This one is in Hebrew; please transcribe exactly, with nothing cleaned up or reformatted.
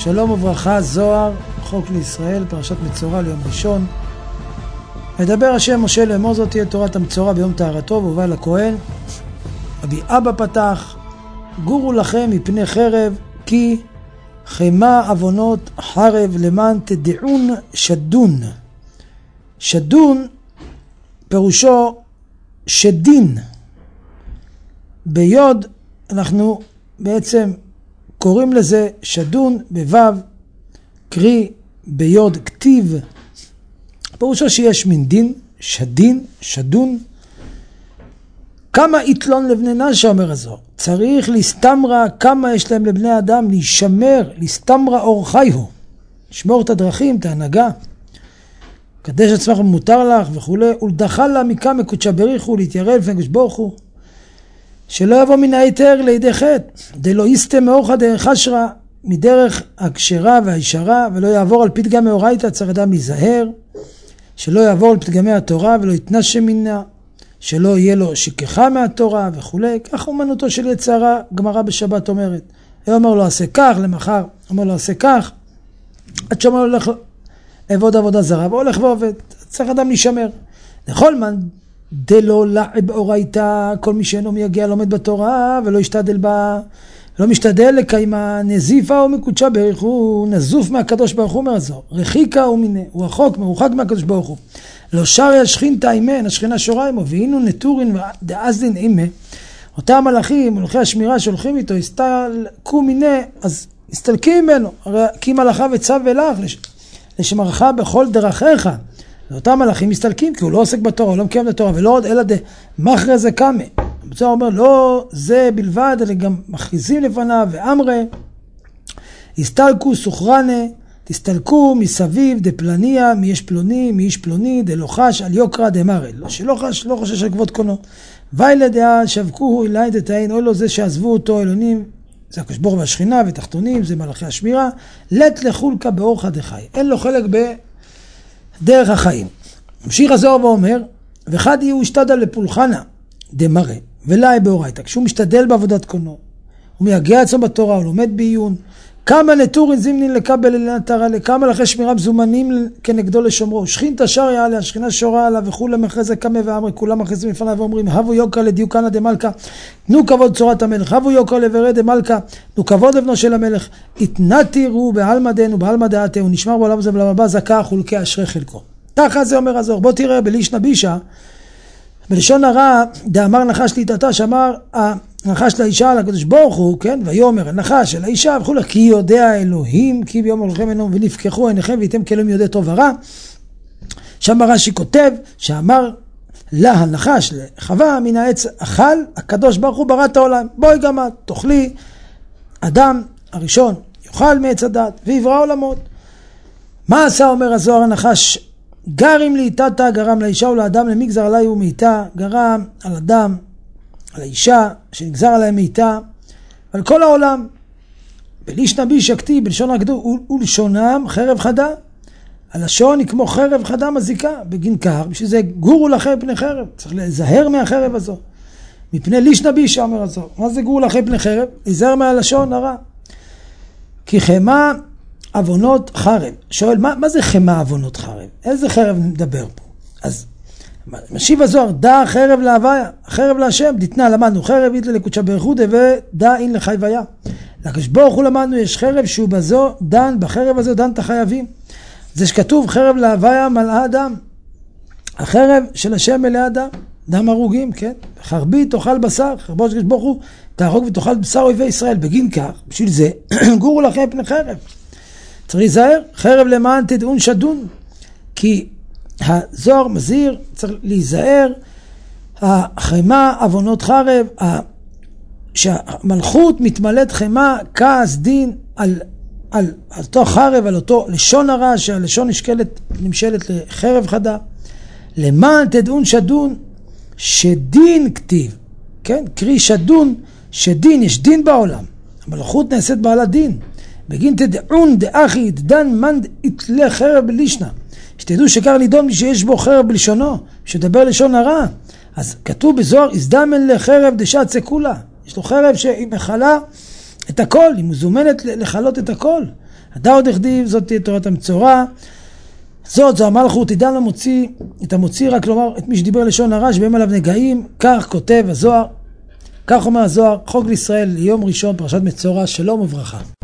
שלום וברכה, זוהר, חוק לישראל, פרשת מצורע ליום ראשון. מדבר השם משה לאמור, זאת תהיה תורת המצורע ביום טהרתו, והובא לכהן. רבי אבא פתח, גורו לכם מפני חרב, כי חמה עוונות חרב למען תדעון שדון. שדון פירושו שדין. ביוד אנחנו בעצם קוראים לזה שדון, בוו, קרי ביוד כתיב. פירושו שיש מין דין, שדין, שדון. כמה יתלון לבני נשה, אומר הזוהר. צריך להסתמרה כמה יש להם לבני אדם, להישמר, להסתמרה אור חייהו. לשמור את הדרכים, את ההנהגה. קדש עצמך מותר לך וכו'. ולדחה לה מכמה קודשה בריחו, להתיירא לפני קדוש ברוך הוא. שלא יבוא מן היתר לידי חטא, דלא יסטה מאורחא דרך אשרא, מדרך הכשרה והישרה, ולא יעבור על פתגמי אורייתא, צריך אדם להיזהר, שלא יעבור על פתגמי התורה ולא יתנשם מנה, שלא יהיה לו שכחה מהתורה וכו'. כך אומנותו של יצר הרע, גמרא בשבת אומרת. הוא אומר לו עשה כך, למחר אומר לו עשה כך, עד שאומר לו הולך לעבוד עבודה זרה, והולך ועובד. צריך אדם להישמר. לכל מן דלא לעב אורייתא, כל מי שאינו מייגע לומד בתורה ולא ישתדל בה, לא משתדל לקיים נזיפה או מקודשה בריך הוא, נזוף מהקדוש ברוך הוא, אומר הזוהר. רחיקה ומיני, הוא רחוק, מרוחק מהקדוש ברוך הוא. לא שריה שכינתא עימן, השכינה שורה עמו, והיינו נטורין דאזדין עימה. אותם מלאכים, מלאכי השמירה שהולכים איתו, הסתלקו מיני, אז הסתלקים ממנו. הרי כי מלאכה וצו ולך, לשמרך בכל דרכיך. ואותם מלאכים מסתלקים, כי הוא לא עוסק בתורה, הוא לא מקיים את התורה, ולא עוד אלא דמחרא זה קמא. המצורע אומר, לא זה בלבד, אלא גם מכריזים לפניו, ואמרי, הסתלקו סוחרנה, תסתלקו מסביב דפלניה, מי יש פלוני, מי יש פלוני, דלא חש על יוקרא דמרא, לא שלא חש, לא חושש על כבוד קונו. ואילה דעה שבקוהו אלי דתאין, אוי לו זה שעזבו אותו אלונים, זה הקדוש ברוך הוא והשכינה ותחתונים, זה מלאכי השמירה, לת לחולקה באורחא דחי, אין לו חלק בדרך החיים. ממשיך הזוהר ואומר, וחד יהיו השתדל לפולחנה דמרא, ולאי באורייתא, כשהוא משתדל בעבודת קונו, הוא מייגע עצמו בתורה, הוא לומד בעיון, כמה נטורין זימנין לקבל אליה תרה, לכמה לכי שמירה מזומנים כנגדו לשומרו, שכינתא שריה עליה, השכינה שורה עליו, וכולם אחרי זה קמא ואמרי, כולם מכריזים לפניו ואומרים, הבו יוקרא לדיוקנא דמלכא, תנו כבוד צורת המלך, הבו יוקרא לברי דמלכא, תנו כבוד לבנו של המלך, התנתירו בעלמא דין ובעלמא דעתה, הוא נשמר בעולם הזה בעולם הבא, זכה חולקי אשרי חלקו. תחת זה אומר הזוהר, בוא תראה בלישנא בישא, בלשון הרע, דאמר נחש ליטתה, שאמר הנחש לאישה על הקדוש ברוך הוא, כן, ויאמר הנחש אל האישה וכו', כי יודע אלוהים, כי ביום הולכם אלוהים ונפקחו עיניכם והייתם כאלוהים יודע טוב ורע. שם רש"י כותב שאמר לה הנחש לחווה, מן העץ אכל, הקדוש ברוך הוא ברא את העולם, בואי גם את תאכלי, אדם הראשון יאכל מעץ הדת ויברא עולמות. מה עשה אומר הזוהר הנחש? גרים לאיתתה, גרם לאישה ולאדם למגזר עלי ומאיתה, גרם על אדם, על האישה שנגזר עליהם מאיתה, על כל העולם. בלישנא בישא כתיב, בלשון הקדום, ולשונם חרב חדה. הלשון היא כמו חרב חדה מזיקה, בגין קר, בשביל זה גורו לכם פני חרב. צריך להיזהר מהחרב הזו. מפני לישנא בישא אומר הזוהר. מה זה גורו לכם פני חרב? להיזהר מהלשון הרע. כי חמה עוונות חרב. שואל, מה, מה זה חמה עוונות חרב? איזה חרב נדבר פה? אז משיב הזוהר, דע חרב להוויה, חרב להשם, דתנה למדנו, חרב יתלה לקודשה בריך הוא ודע אין לחייביה. לקדוש ברוך הוא למדנו, יש חרב שהוא בזו דן, בחרב הזו דן את החייבים. זה שכתוב חרב להוויה מלאה אדם. החרב של השם מלאה אדם, דם הרוגים, כן? חרבי תאכל בשר, חרבו של הקדוש ברוך הוא, תהרוג ותאכל בשר אויבי ישראל, בגין כך, בשביל זה, גורו לכם פני חרב. צריך להיזהר, חרב למען תדעון שדון, כי הזוהר מזהיר, צריך להיזהר, החמה עוונות חרב, שהמלכות מתמלאת חמה, כעס דין על, על, על אותו חרב, על אותו לשון הרע, שהלשון נשקלת, נמשלת לחרב חדה, למען תדעון שדון, שדין כתיב, כן? קרי שדון, שדין, יש דין בעולם, המלכות נעשית בעלת דין, בגין תדעון דאחי דן מן יתלה חרב בלישנא, שתדעו שקר נידון מי שיש בו חרב בלשונו, שדבר לשון הרע. אז כתוב בזוהר, הזדמן לחרב דשת סקולה, יש לו חרב שהיא מחלה את הכל, היא מזומנת לחלות את הכל. הדאו דכתיב, זאת תהיה תורת המצורע, זאת, זו המלכות, תדע למוציא, את המוציא רק לומר, את מי שדיבר לשון הרע, שבהם עליו נגעים, כך כותב הזוהר, כך אומר הזוהר, חוק לישראל, יום ראשון, פרשת מצורע, שלום וברכה.